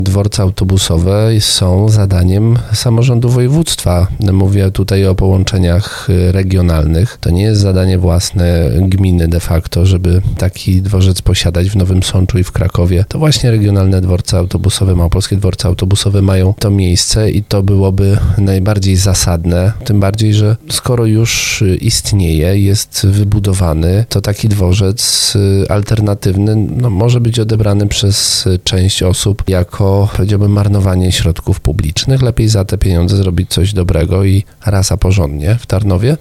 Dworce autobusowe są zadaniem samorządu województwa. Mówię tutaj o połączeniach regionalnych. To nie jest zadanie własne gminy de facto, żeby taki dworzec posiadać w Nowym Sączu i w Krakowie. To właśnie regionalne dworce autobusowe, małopolskie dworce autobusowe mają to miejsce i to byłoby najbardziej zasadne. Tym bardziej, że skoro już istnieje, jest wybudowany, to taki dworzec alternatywny może być odebrany przez część osób jako, powiedziałbym, marnowanie środków publicznych. Lepiej za te pieniądze zrobić coś dobrego i raz a porządnie w Tarnowie.